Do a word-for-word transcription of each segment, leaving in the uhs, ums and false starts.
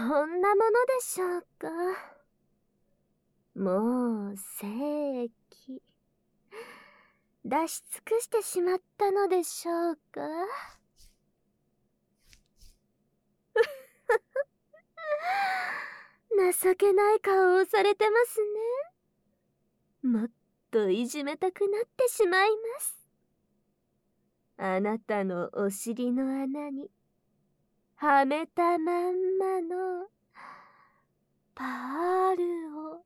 こんなものでしょうか。もう世紀出し尽くしてしまったのでしょうか。情けない顔をされてますね。もっといじめたくなってしまいます。あなたのお尻の穴にはめたまんまのパールを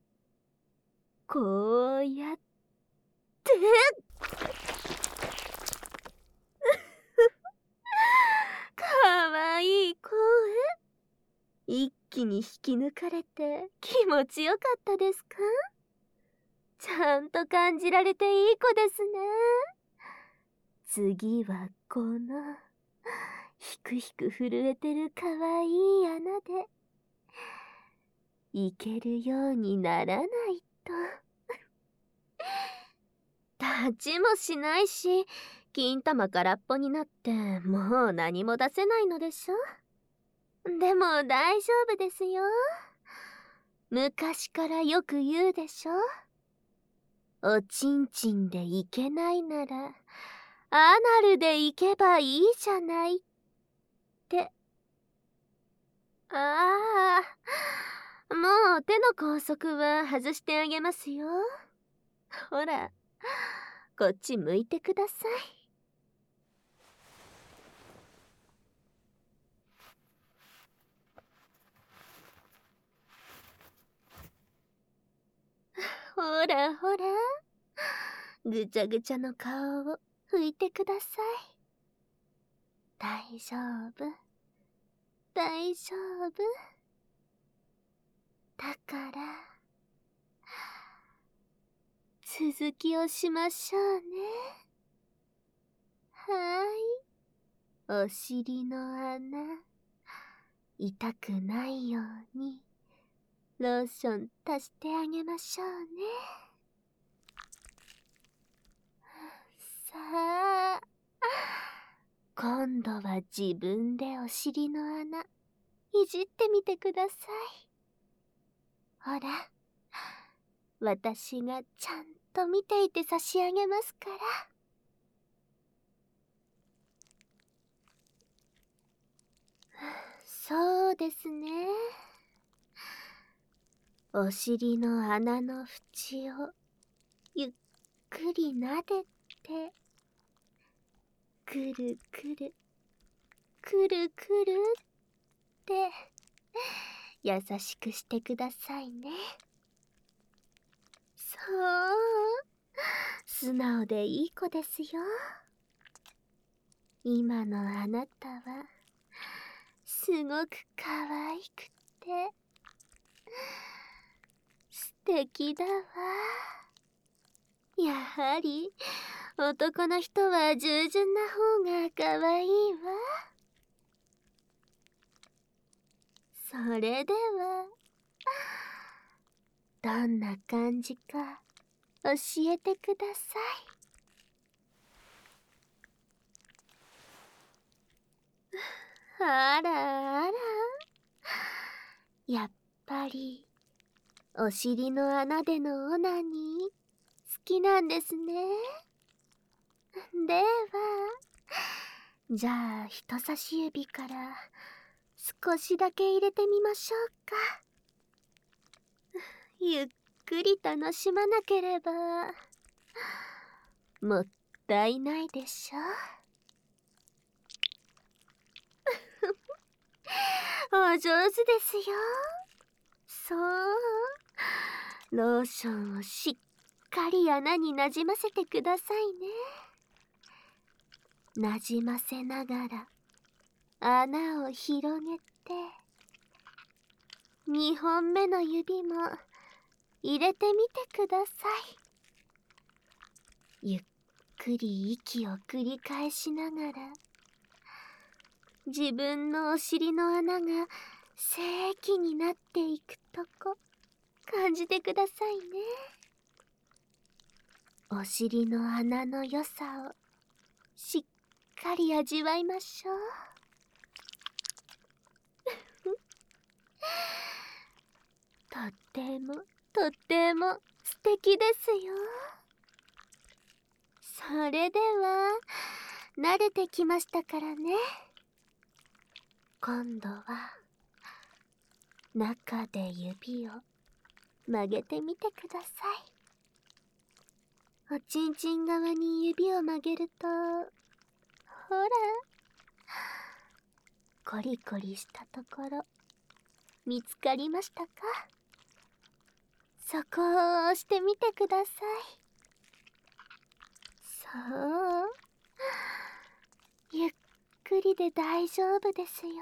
こうやってかわいい声。一気に引き抜かれて気持ちよかったですか？ちゃんと感じられていい子ですね。次はこのひくひく震えてるかわいい穴でいけるようにならないと。立ちもしないし、金玉空っぽになってもう何も出せないのでしょ。でも大丈夫ですよ。昔からよく言うでしょ。おちんちんでいけないならアナルでいけばいいじゃないって。ああ、もう手の拘束は外してあげますよ。ほら、こっち向いてください。ほらほら、ぐちゃぐちゃの顔を拭いてください。大丈夫、大丈夫。だから続きをしましょうね。はい、お尻の穴痛くないようにローション足してあげましょうね。さあ、今度は自分でお尻の穴いじってみてください。ほら、私がちゃんと見ていて差し上げますから。そうですね。お尻の穴の縁をゆっくり撫でて、くるくるくるくるって優しくしてくださいね。そう、素直でいい子ですよ。今のあなたはすごく可愛くて素敵だわ。やはり男の人は従順な方が可愛いわ。それではどんな感じか教えてください。あらあら、やっぱりお尻の穴でのオナニー好きなんですね。では、じゃあ人差し指から少しだけ入れてみましょうか。ゆっくり楽しまなければもったいないでしょ。お上手ですよ。そう、ローションをしっかり穴になじませてくださいね。なじませながら穴を広げて、にほんめの指も入れてみてください。ゆっくり息を繰り返しながら自分のお尻の穴が正規になっていくとこ感じてくださいね。お尻の穴の良さをしっかり味わいましょう。 とってもとっても素敵ですよ。それでは慣れてきましたからね。今度は中で指を曲げてみてください。おちんちん側に指を曲げると、ほら、コリコリしたところ見つかりましたか？そこを押してみてください。そう、ゆっくりで大丈夫ですよ。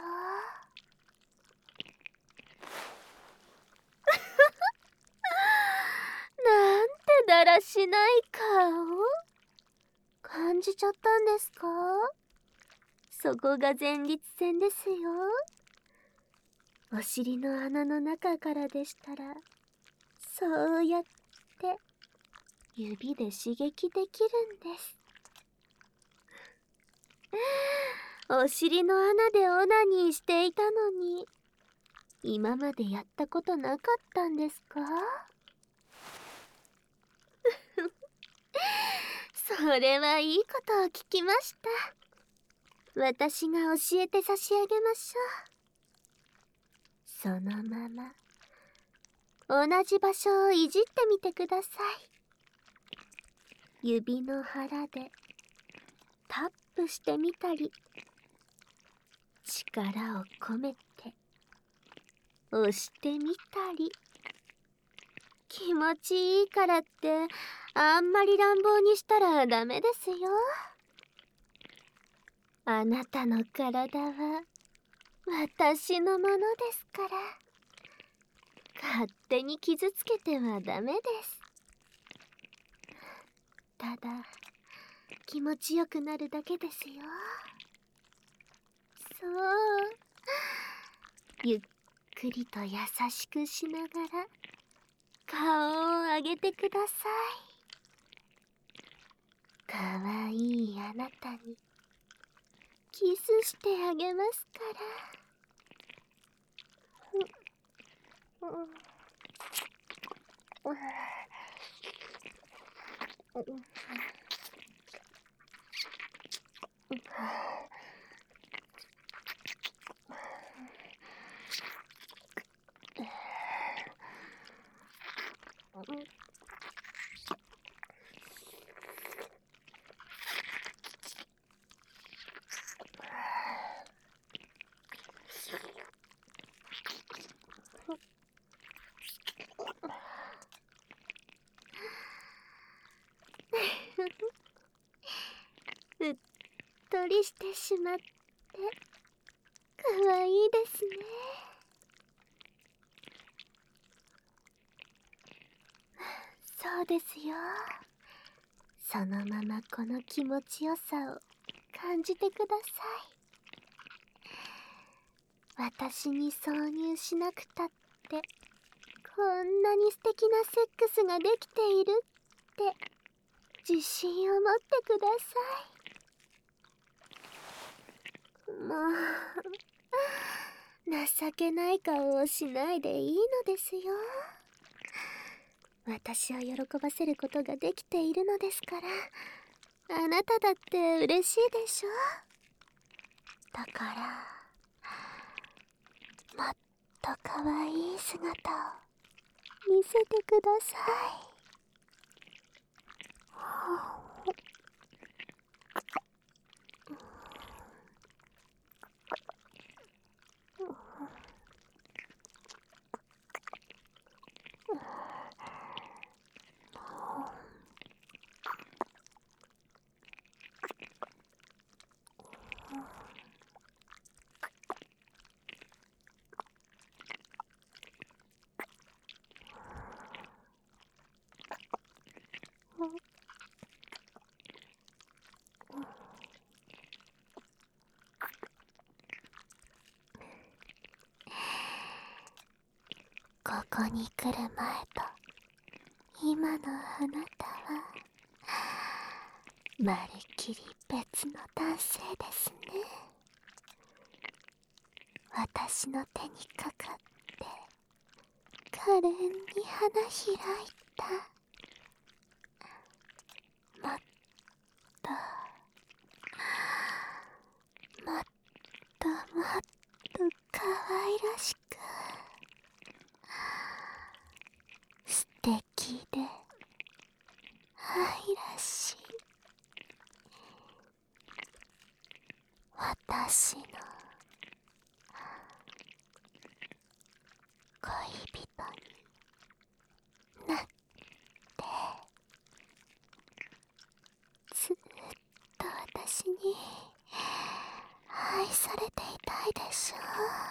なんてだらしない顔。感じちゃったんですか？そこが前立腺ですよ。お尻の穴の中からでしたら、そうやって指で刺激できるんです。お尻の穴でオナニーしていたのに、今までやったことなかったんですか？それはいいことを聞きました。私が教えて差し上げましょう。そのまま同じ場所をいじってみてください。指の腹でタップしてみたり、力を込めて押してみたり。気持ちいいからってあんまり乱暴にしたらダメですよ。あなたの体は私のものですから、勝手に傷つけてはダメです。ただ気持ちよくなるだけですよ。そう、ゆっくりと優しくしながら顔を上げてください。かわいいあなたにキスしてあげますから。うっとりしてしまってかわいいですね。そうですよ。そのままこの気持ちよさを感じてください。私に挿入しなくたってこんなに素敵なセックスができているって自信を持ってください。もう情けない顔をしないでいいのですよ。私を喜ばせることができているのですから、あなただって嬉しいでしょ。だからもっと可愛い姿を見せてください。ここに来る前と今のあなたはまるっきり別の男性ですね。私の手にかかって可憐に花開いた。もっともっともっと可愛らしく、素敵で愛らしい私の恋人になって、ずっと私に愛されていたいでしょ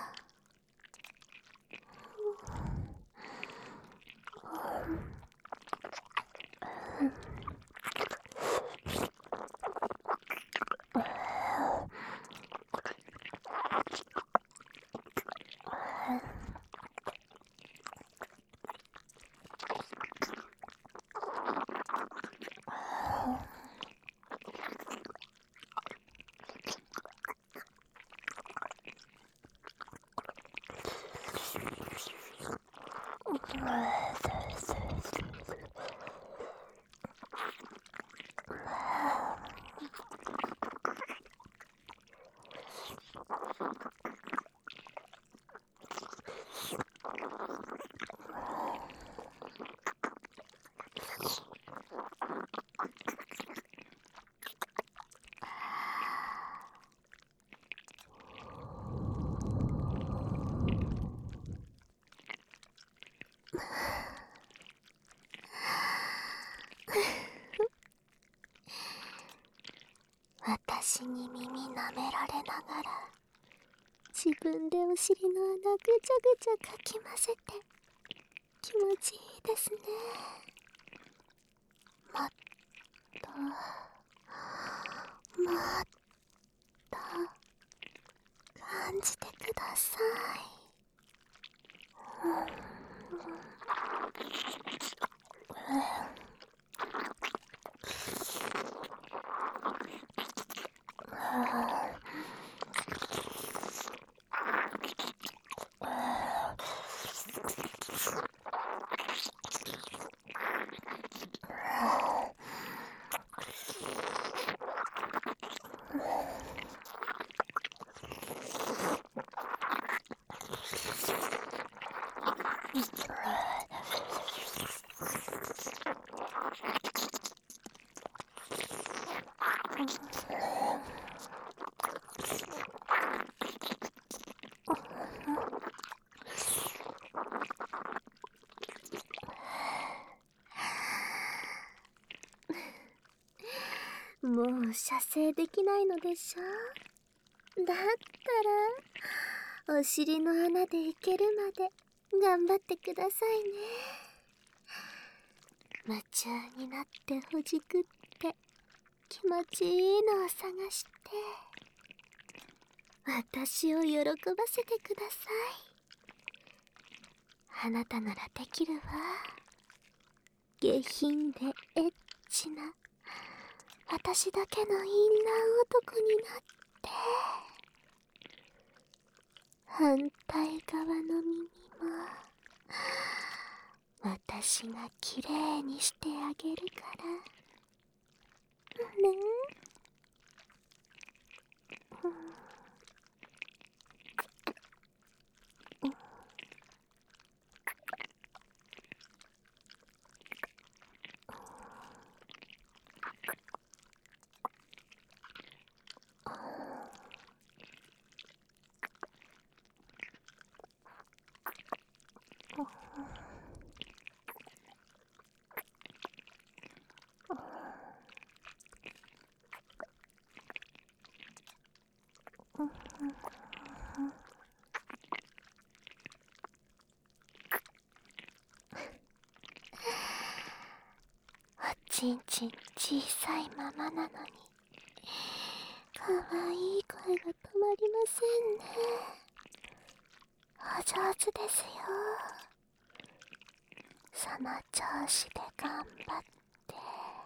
私に耳舐められながら、自分でお尻の穴ぐちゃぐちゃかき混ぜて、気持ちいいですね。もっともっと感じてください。もう射精できないのでしょ。だったらお尻の穴で行けるまで頑張ってくださいね。夢中になってほじくって気持ちいいのを探して、私を喜ばせてください。あなたならできるわ。下品でエッチな私だけの淫乱男になって、反対側の耳も私がきれいにしてあげるからね。うんおちんちん小さいままなのに、かわいい声が止まりませんね。お上手ですよ。その調子で頑張って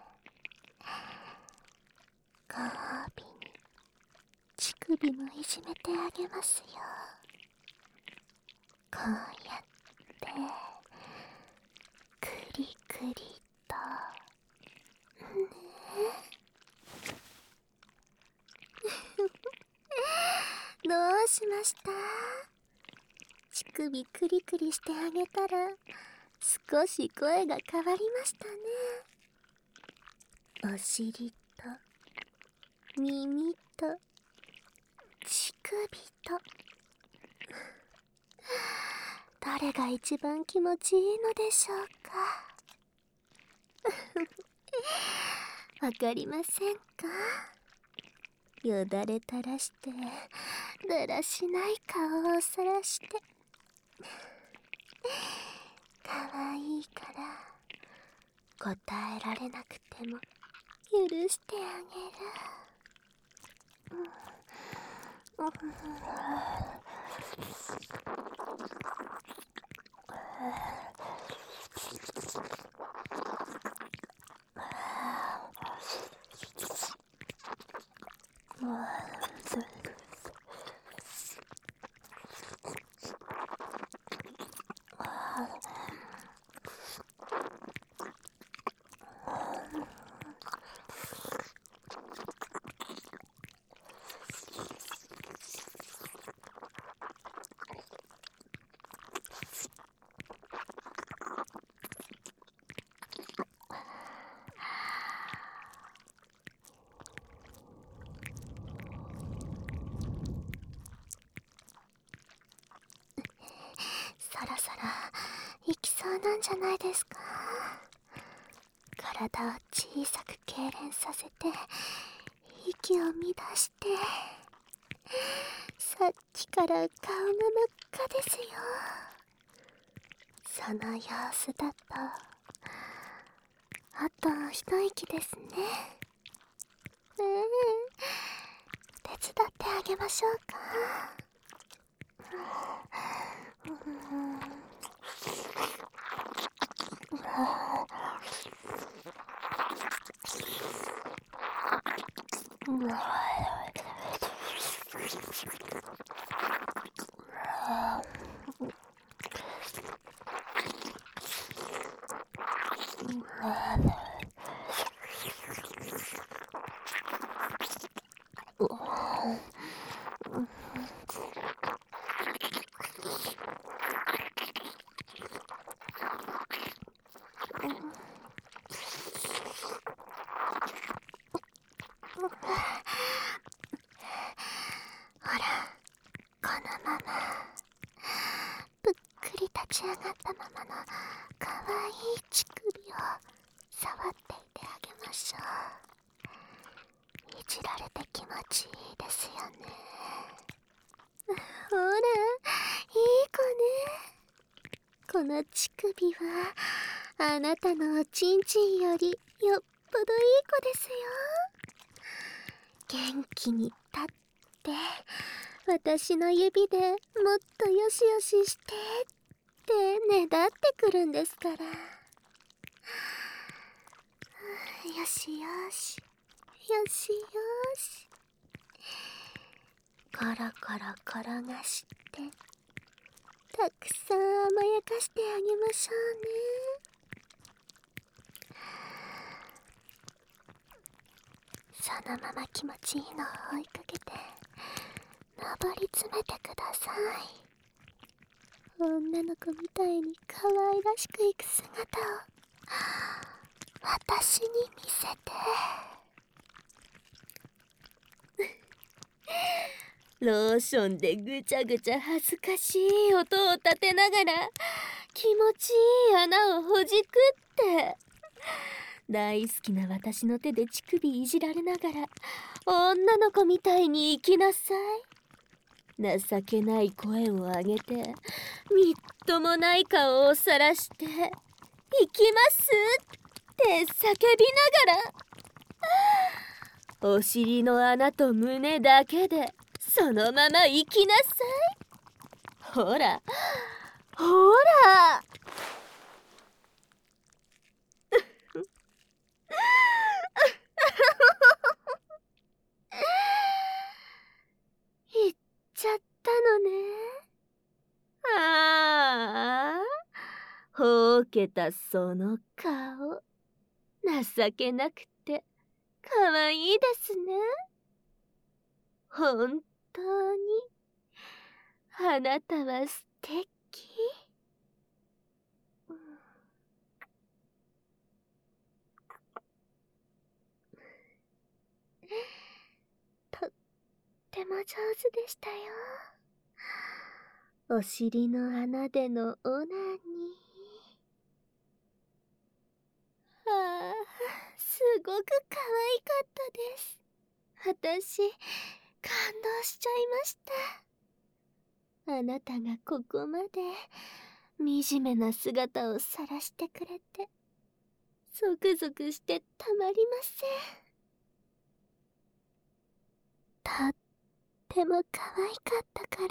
ご褒美に乳首もいじめてあげますよ。こうやってりとどうしました？乳首クリクリしてあげたら少し声が変わりましたね。お尻と耳と乳首とどれが一番気持ちいいのでしょうか？わかりませんか？よだれ垂らしてだらしない顔をさらしてかわいいから答えられなくても許してあげる。うんうんそろそろ行きそうなんじゃないですか？体を小さく痙攣させて息を乱してさっきから顔が真っ赤ですよ。その様子だとあと一息ですね。ええ、手伝ってあげましょうか？ほら、このままぷっくり立ち上がったままのかわいい乳首を触っていてあげましょう。いじられて気持ちいいですよね。ほら、いい子ね。この乳首はあなたのおちんちんよりよっぽどいい子ですよ。元気に立って私の指でもっとよしよししてってねだってくるんですから。よしよしよしよし、コロコロ転がしてたくさん甘やかしてあげましょうね。そのまま気持ちいいのを追いかけて上り詰めてください。女の子みたいに可愛らしくいく姿を私に見せて。ローションでぐちゃぐちゃ恥ずかしい音を立てながら気持ちいい穴をほじくって大好きな私の手で乳首いじられながら女の子みたいに生きなさい。情けない声を上げてみっともない顔をさらして行きますって叫びながらお尻の穴と胸だけでそのまま行きなさい。ほらほら行っちゃったのね。ああ、ほうけたその顔。 情けなくてかわいいですね。本当にあなたは素敵。うん、とっても上手でしたよ。お尻の穴でのオナニー。ああ、すごく可愛かったです。私、感動しちゃいました。あなたがここまで惨めな姿を晒してくれて、ゾクゾクしてたまりません。とっても可愛かったから、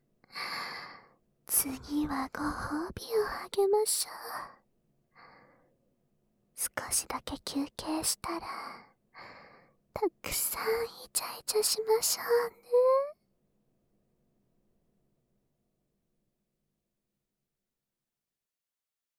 次はご褒美をあげましょう。少しだけ休憩したら、たくさんイチャイチャしましょうね。